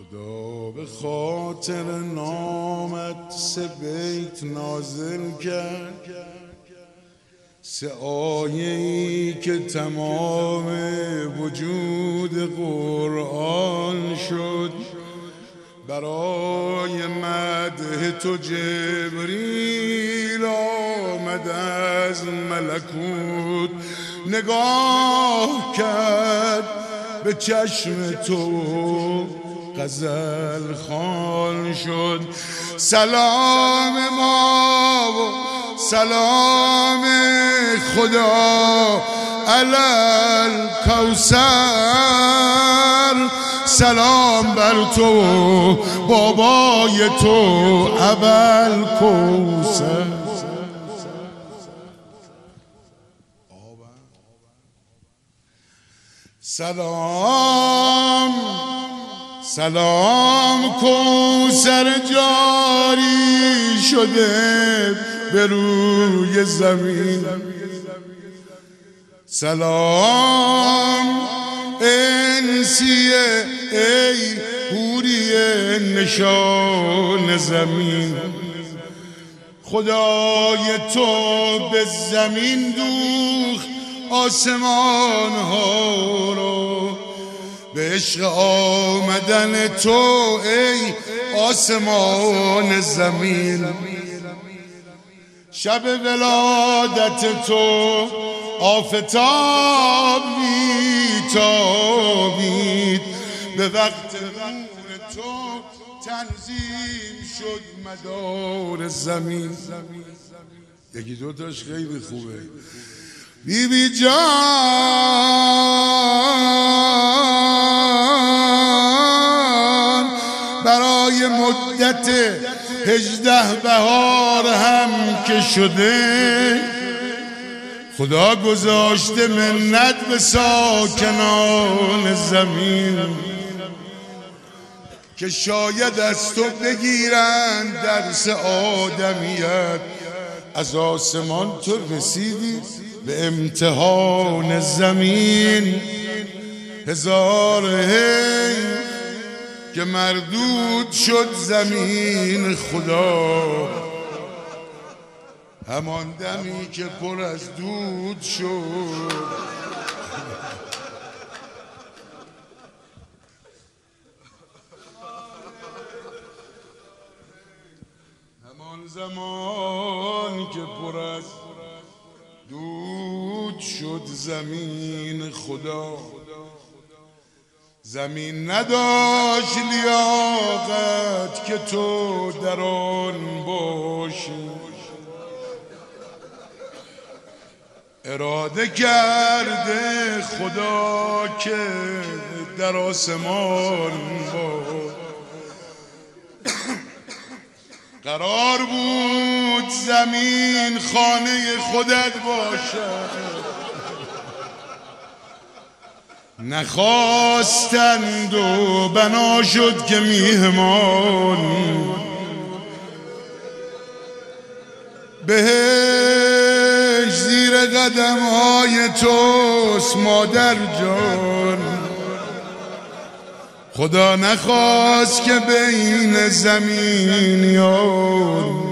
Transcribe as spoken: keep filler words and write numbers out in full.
خدا به خاطر نامت سه بیت نازل کرد، سه آیه‌ای که تمام وجود قرآن شد. برای مدح تو جبریل آمد از ملکوت، نگاه کرد به چشم تو غزل خوان شد. سلام ما و سلام خدا علی الکوثر، سلام بر تو بابای تو ابوالکوثر. سلام سلام کوثر جاری شده به روی زمین. سلام انسیه ای حوری نشان زمین، خدای تو به زمین دوخت آسمان ها رو، به عشق آمدن تو ای آسمان زمین. شب ولادت تو آفتاب میتابید، به وقت نور تو تنظیم شد مدار زمین. یکی دوتاش خیلی خوبه. بی بی جان برای مدت هجده بهار هم که شده، خدا گذاشته منت به ساکنان زمین که شاید از تو بگیرند درس آدمیت. از آسمان تو رسیدی به امتحان زمین، هزار هی که مردود شد زمین خدا، همان دمی که پر از دود شد. همان زمان که پر از دود شد زمین خدا، زمین نداشت لیاقت که تو در آن باشی. اراده کرده خدا که در آسمان باشی. قرار بود زمین خانه خودت باشد، نخواستند و بنا شد که میهمان. بهش زیر قدم های توست مادر جان، خدا نخواست که بین زمینیان